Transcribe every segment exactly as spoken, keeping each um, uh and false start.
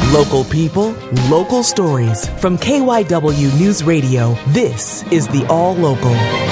Local people, local stories. From K Y W News Radio, this is the All Local.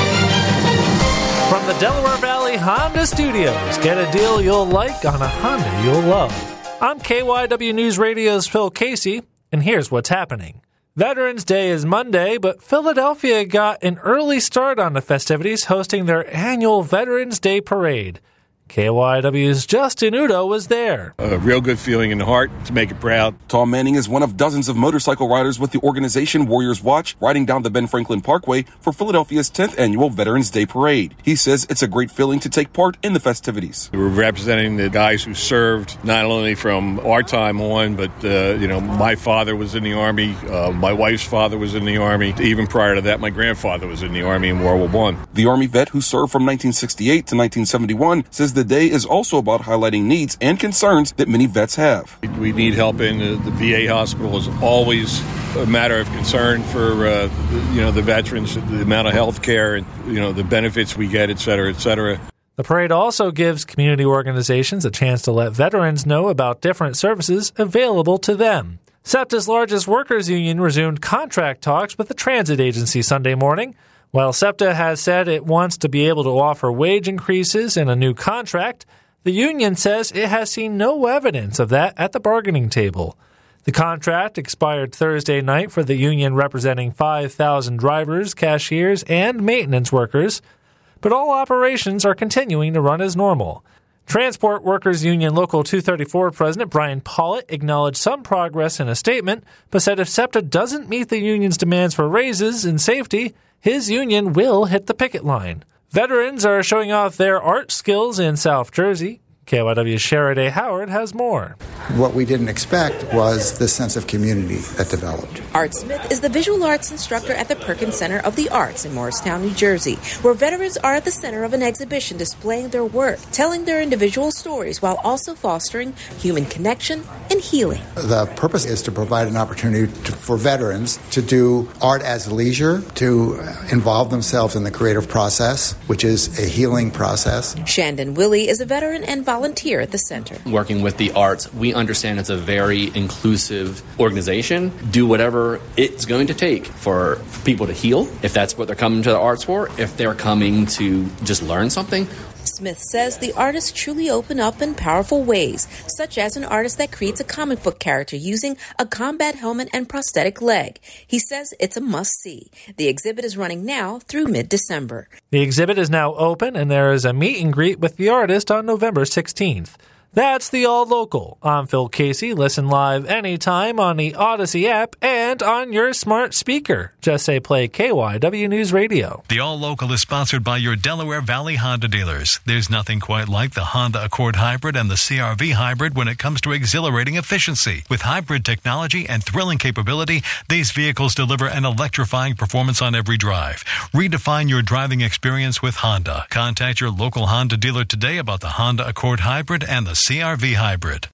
From the Delaware Valley Honda Studios, get a deal you'll like on a Honda you'll love. I'm K Y W News Radio's Phil Casey, and here's what's happening. Veterans Day is Monday, but Philadelphia got an early start on the festivities, hosting their annual Veterans Day Parade. K Y W's Justin Udo was there. A real good feeling in the heart to make it proud. Tom Manning is one of dozens of motorcycle riders with the organization Warriors Watch riding down the Ben Franklin Parkway for Philadelphia's tenth annual Veterans Day Parade. He says it's a great feeling to take part in the festivities. We're representing the guys who served not only from our time on, but, uh, you know, my father was in the Army, uh, my wife's father was in the Army. Even prior to that, my grandfather was in the Army in World War One. The Army vet who served from nineteen sixty-eight to nineteen seventy-one says the day is also about highlighting needs and concerns that many vets have. We need help in the, the V A hospital is always a matter of concern for uh, you know the veterans, the amount of health care and you know the benefits we get, et cetera, et cetera. The parade also gives community organizations a chance to let veterans know about different services available to them. SEPTA's largest workers union resumed contract talks with the transit agency Sunday morning. While SEPTA has said it wants to be able to offer wage increases in a new contract, the union says it has seen no evidence of that at the bargaining table. The contract expired Thursday night for the union representing five thousand drivers, cashiers, and maintenance workers, but all operations are continuing to run as normal. Transport Workers Union Local two thirty-four President Brian Pollitt acknowledged some progress in a statement, but said if SEPTA doesn't meet the union's demands for raises and safety, his union will hit the picket line. Veterans are showing off their art skills in South Jersey. K Y W's Sheriday Howard has more. What we didn't expect was the sense of community that developed. Art Smith is the visual arts instructor at the Perkins Center of the Arts in Morristown, New Jersey, where veterans are at the center of an exhibition displaying their work, telling their individual stories while also fostering human connection and healing. The purpose is to provide an opportunity to, for veterans to do art as leisure, to involve themselves in the creative process, which is a healing process. Shandon Willie is a veteran and volunteer at the center. Working with the arts, we understand it's a very inclusive organization. Do whatever it's going to take for, for people to heal, if that's what they're coming to the arts for, if they're coming to just learn something. Smith says the artists truly open up in powerful ways, such as an artist that creates a comic book character using a combat helmet and prosthetic leg. He says it's a must-see. The exhibit is running now through mid-December. The exhibit is now open, and there is a meet and greet with the artist on November sixteenth. That's the All Local. I'm Phil Casey. Listen live anytime on the Odyssey app and on your smart speaker. Just say play K Y W News Radio. The All Local is sponsored by your Delaware Valley Honda dealers. There's nothing quite like the Honda Accord Hybrid and the C R V Hybrid when it comes to exhilarating efficiency. With hybrid technology and thrilling capability, these vehicles deliver an electrifying performance on every drive. Redefine your driving experience with Honda. Contact your local Honda dealer today about the Honda Accord Hybrid and the C R V Hybrid.